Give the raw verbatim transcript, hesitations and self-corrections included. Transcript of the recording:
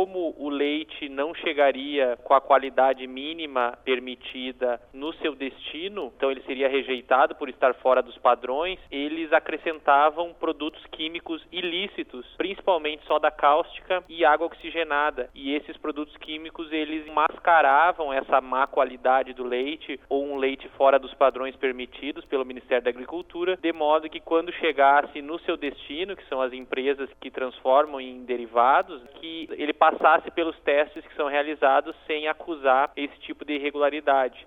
como o leite não chegaria com a qualidade mínima permitida no seu destino, então ele seria rejeitado por estar fora dos padrões, eles acrescentavam produtos químicos ilícitos, principalmente soda cáustica e água oxigenada. E esses produtos químicos, eles mascaravam essa má qualidade do leite ou um leite fora dos padrões permitidos pelo Ministério da Agricultura, de modo que quando chegasse no seu destino, que são as empresas que transformam em derivados, que ele passasse pelos testes que são realizados sem acusar esse tipo de irregularidade.